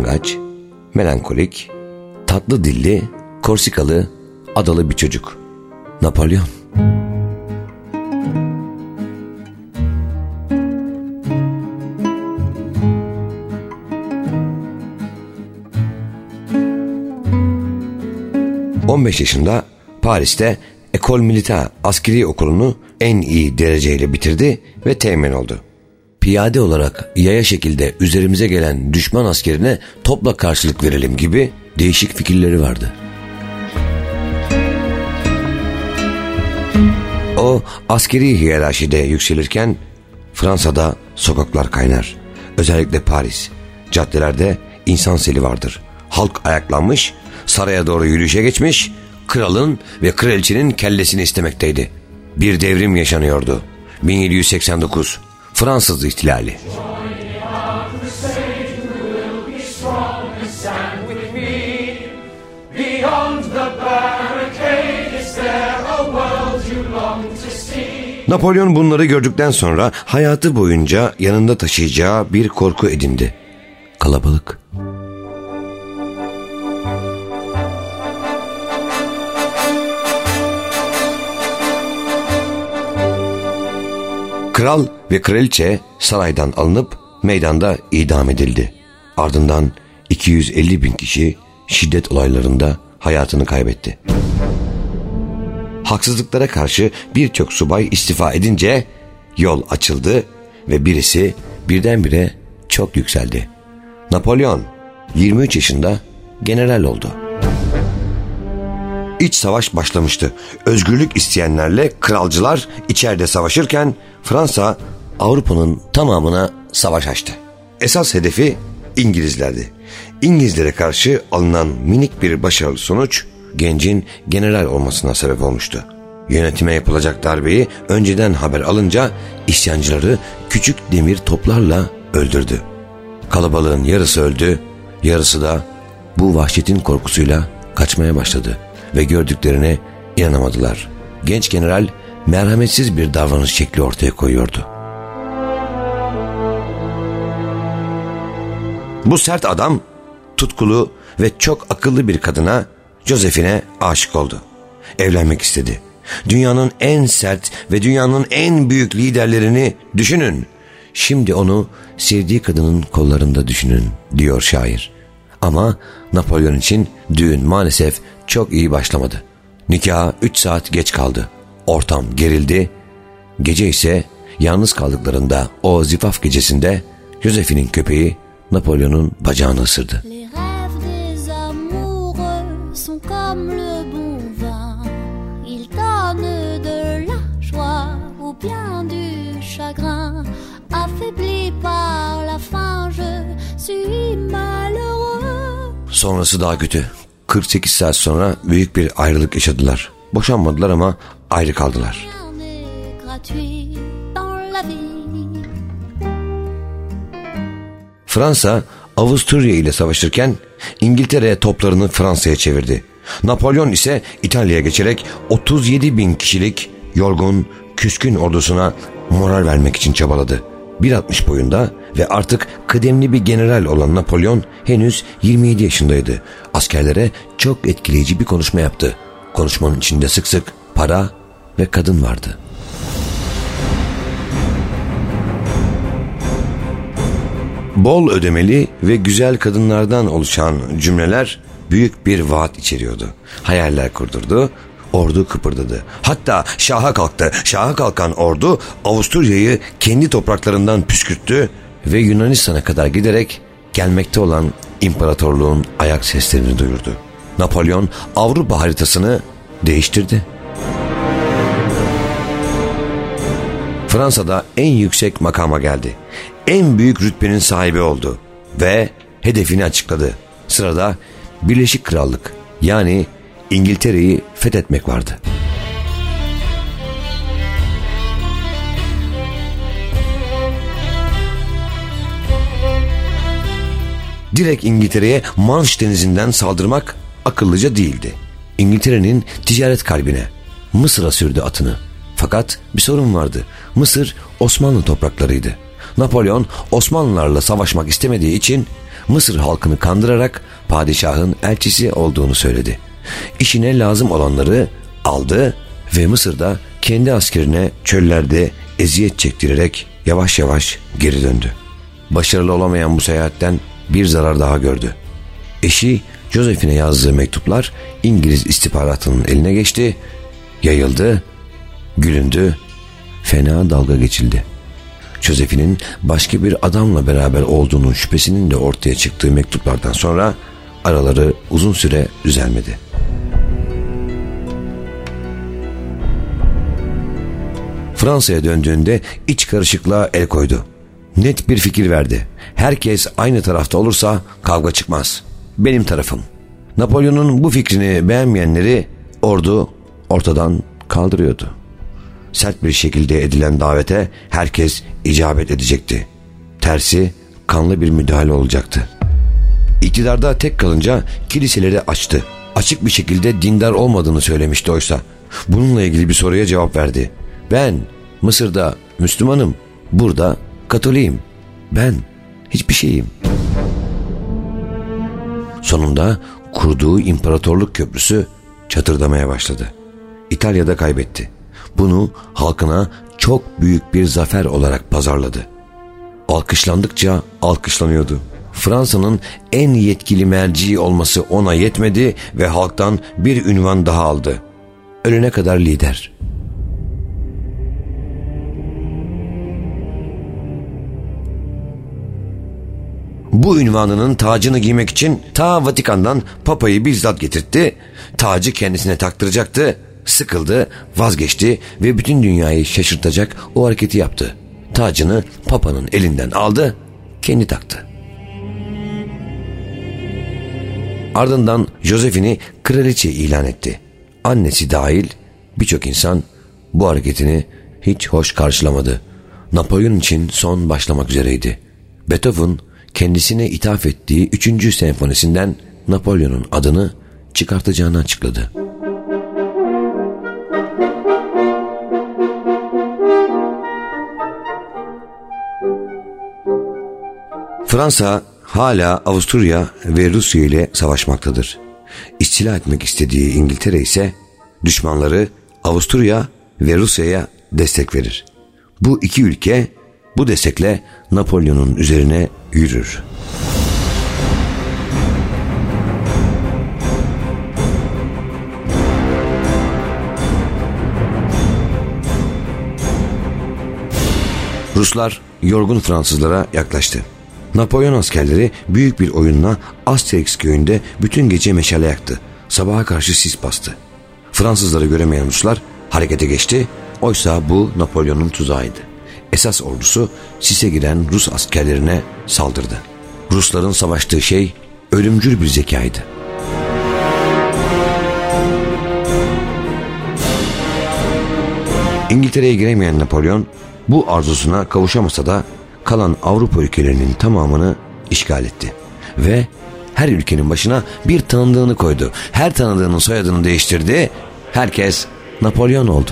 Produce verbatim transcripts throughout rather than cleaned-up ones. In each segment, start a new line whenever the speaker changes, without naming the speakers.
utangaç, melankolik, tatlı dilli, Korsikalı, adalı bir çocuk. Napolyon. on beş yaşında Paris'te École Militaire askeri okulunu en iyi dereceyle bitirdi ve teğmen oldu. Piyade olarak yaya şekilde üzerimize gelen düşman askerine topla karşılık verelim gibi değişik fikirleri vardı. O askeri hiyerarşide yükselirken Fransa'da sokaklar kaynar. Özellikle Paris. Caddelerde insan seli vardır. Halk ayaklanmış, saraya doğru yürüyüşe geçmiş, kralın ve kraliçenin kellesini istemekteydi. Bir devrim yaşanıyordu. bin yedi yüz seksen dokuz Fransız İhtilali. Napolyon bunları gördükten sonra hayatı boyunca yanında taşıyacağı bir korku edindi. Kalabalık. Kral ve kraliçe saraydan alınıp meydanda idam edildi. Ardından iki yüz elli bin kişi şiddet olaylarında hayatını kaybetti. Haksızlıklara karşı birçok subay istifa edince yol açıldı ve birisi birdenbire çok yükseldi. Napolyon yirmi üç yaşında general oldu. İç savaş başlamıştı. Özgürlük isteyenlerle kralcılar içeride savaşırken Fransa Avrupa'nın tamamına savaş açtı. Esas hedefi İngilizlerdi. İngilizlere karşı alınan minik bir başarılı sonuç gencin general olmasına sebep olmuştu. Yönetime yapılacak darbeyi önceden haber alınca isyancıları küçük demir toplarla öldürdü. Kalabalığın yarısı öldü, yarısı da bu vahşetin korkusuyla kaçmaya başladı ve gördüklerine inanamadılar. Genç general merhametsiz bir davranış şekli ortaya koyuyordu. Bu sert adam tutkulu ve çok akıllı bir kadına, Josephine aşık oldu. Evlenmek istedi. Dünyanın en sert ve dünyanın en büyük liderlerini düşünün. Şimdi onu sevdiği kadının kollarında düşünün, diyor şair. Ama Napolyon için düğün maalesef çok iyi başlamadı. Nikaha üç saat geç kaldı. Ortam gerildi. Gece ise yalnız kaldıklarında o zifaf gecesinde Josephine'in köpeği Napolyon'un bacağını ısırdı. Sonrası daha kötü. kırk sekiz saat sonra büyük bir ayrılık yaşadılar. Boşanmadılar ama ayrı kaldılar. Fransa Avusturya ile savaşırken İngiltere toplarını Fransa'ya çevirdi. Napolyon ise İtalya'ya geçerek otuz yedi bin kişilik yorgun, küskün ordusuna moral vermek için çabaladı. bir altmış boyunda ve artık kıdemli bir general olan Napolyon henüz yirmi yedi yaşındaydı. Askerlere çok etkileyici bir konuşma yaptı. Konuşmanın içinde sık sık para ve kadın vardı. Bol ödemeli ve güzel kadınlardan oluşan cümleler büyük bir vaat içeriyordu. Hayaller kurdurdu, ordu kıpırdadı. Hatta şaha kalktı. Şaha kalkan ordu Avusturya'yı kendi topraklarından püskürttü ve Yunanistan'a kadar giderek gelmekte olan imparatorluğun ayak seslerini duyurdu. Napolyon Avrupa haritasını değiştirdi. Fransa'da en yüksek makama geldi. En büyük rütbenin sahibi oldu ve hedefini açıkladı. Sırada Birleşik Krallık, yani İngiltere'yi fethetmek vardı. Direkt İngiltere'ye Manş denizinden saldırmak akıllıca değildi. İngiltere'nin ticaret kalbine, Mısır'a sürdü atını. Fakat bir sorun vardı. Mısır Osmanlı topraklarıydı. Napolyon Osmanlılarla savaşmak istemediği için Mısır halkını kandırarak padişahın elçisi olduğunu söyledi. İşine lazım olanları aldı ve Mısır'da kendi askerine çöllerde eziyet çektirerek yavaş yavaş geri döndü. Başarılı olamayan bu seyahatten bir zarar daha gördü. Eşi Josephine yazdığı mektuplar İngiliz istihbaratının eline geçti, yayıldı, gülündü, fena dalga geçildi. Josephine'in başka bir adamla beraber olduğunun şüphesinin de ortaya çıktığı mektuplardan sonra araları uzun süre düzelmedi. Fransa'ya döndüğünde iç karışıklığa el koydu. Net bir fikir verdi. Herkes aynı tarafta olursa kavga çıkmaz. Benim tarafım. Napolyon'un bu fikrini beğenmeyenleri ordu ortadan kaldırıyordu. Sert bir şekilde edilen davete herkes icabet edecekti. Tersi kanlı bir müdahale olacaktı. İktidarda tek kalınca kiliseleri açtı. Açık bir şekilde dindar olmadığını söylemişti oysa. Bununla ilgili bir soruya cevap verdi. Ben Mısır'da Müslümanım, burada Katolik'im. Ben hiçbir şeyim. Sonunda kurduğu imparatorluk köprüsü çatırdamaya başladı. İtalya'da kaybetti. Bunu halkına çok büyük bir zafer olarak pazarladı. Alkışlandıkça alkışlanıyordu. Fransa'nın en yetkili merci olması ona yetmedi ve halktan bir ünvan daha aldı. Ölene kadar lider. Bu ünvanının tacını giymek için ta Vatikan'dan Papa'yı bizzat getirtti. Tacı kendisine taktıracaktı. Sıkıldı, vazgeçti ve bütün dünyayı şaşırtacak o hareketi yaptı. Tacını Papa'nın elinden aldı, kendi taktı. Ardından Josephine'i kraliçe ilan etti. Annesi dahil birçok insan bu hareketini hiç hoş karşılamadı. Napolyon için son başlamak üzereydi. Beethoven kendisine ithaf ettiği üçüncü senfonisinden Napolyon'un adını çıkartacağını açıkladı. Fransa hala Avusturya ve Rusya ile savaşmaktadır. İstila etmek istediği İngiltere ise düşmanları Avusturya ve Rusya'ya destek verir. Bu iki ülke bu destekle Napolyon'un üzerine yürür. Ruslar yorgun Fransızlara yaklaştı. Napolyon askerleri büyük bir oyunla Asterix köyünde bütün gece meşale yaktı. Sabaha karşı sis bastı. Fransızları göremeyen Ruslar harekete geçti. Oysa bu Napolyon'un tuzağıydı. Esas ordusu sise giren Rus askerlerine saldırdı. Rusların savaştığı şey ölümcül bir zekaydı. İngiltere'ye giremeyen Napolyon bu arzusuna kavuşamasa da kalan Avrupa ülkelerinin tamamını işgal etti. Ve her ülkenin başına bir tanıdığını koydu. Her tanıdığının soyadını değiştirdi. Herkes Napolyon oldu.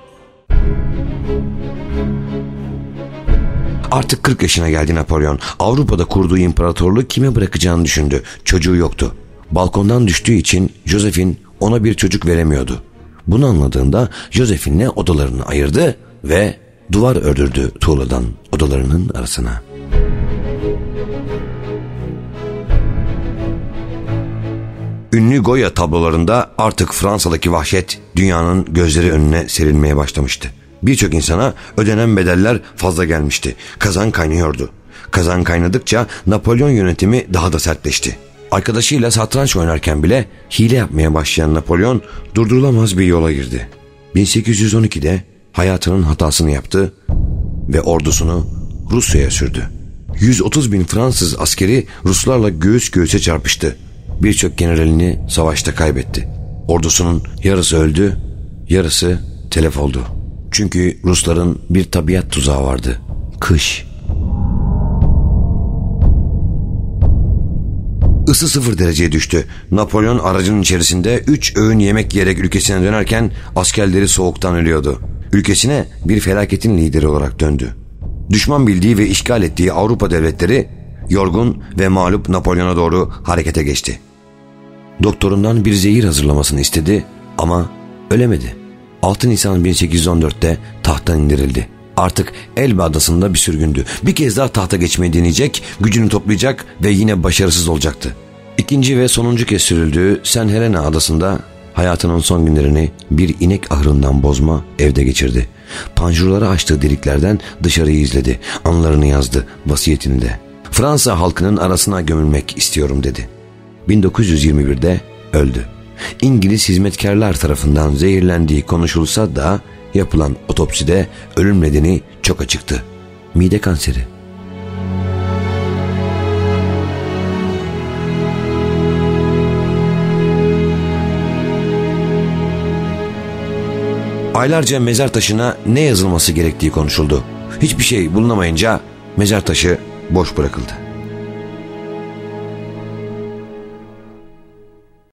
Artık kırk yaşına geldi Napolyon. Avrupa'da kurduğu imparatorluğu kime bırakacağını düşündü. Çocuğu yoktu. Balkondan düştüğü için Josephine ona bir çocuk veremiyordu. Bunu anladığında Josephine'le odalarını ayırdı ve duvar ördürdü tuğladan odalarının arasına. Ünlü Goya tablolarında artık Fransa'daki vahşet dünyanın gözleri önüne serilmeye başlamıştı. Birçok insana ödenen bedeller fazla gelmişti. Kazan kaynıyordu. Kazan kaynadıkça Napolyon yönetimi daha da sertleşti. Arkadaşıyla satranç oynarken bile hile yapmaya başlayan Napolyon durdurulamaz bir yola girdi. bin sekiz yüz on ikide hayatının hatasını yaptı ve ordusunu Rusya'ya sürdü. yüz otuz bin Fransız askeri Ruslarla göğüs göğüse çarpıştı. Birçok generalini savaşta kaybetti. Ordusunun yarısı öldü, yarısı telef oldu. Çünkü Rusların bir tabiat tuzağı vardı. Kış. Isı sıfır dereceye düştü. Napolyon aracının içerisinde üç öğün yemek yiyerek ülkesine dönerken askerleri soğuktan ölüyordu. Ülkesine bir felaketin lideri olarak döndü. Düşman bildiği ve işgal ettiği Avrupa devletleri yorgun ve mağlup Napolyon'a doğru harekete geçti. Doktorundan bir zehir hazırlamasını istedi ama ölemedi. altı Nisan bin sekiz yüz on dörtte tahttan indirildi. Artık Elbe adasında bir sürgündü. Bir kez daha tahta geçmeyi deneyecek, gücünü toplayacak ve yine başarısız olacaktı. İkinci ve sonuncu kez sürüldüğü Saint Helena adasında hayatının son günlerini bir inek ahırından bozma evde geçirdi. Panjurları açtığı deliklerden dışarıyı izledi. Anılarını yazdı, vasiyetini de. Fransa halkının arasına gömülmek istiyorum dedi. bin dokuz yüz yirmi birde öldü. İngiliz hizmetkarlar tarafından zehirlendiği konuşulsa da yapılan otopside ölüm nedeni çok açıktı. Mide kanseri. Aylarca mezar taşına ne yazılması gerektiği konuşuldu. Hiçbir şey bulunamayınca mezar taşı boş bırakıldı.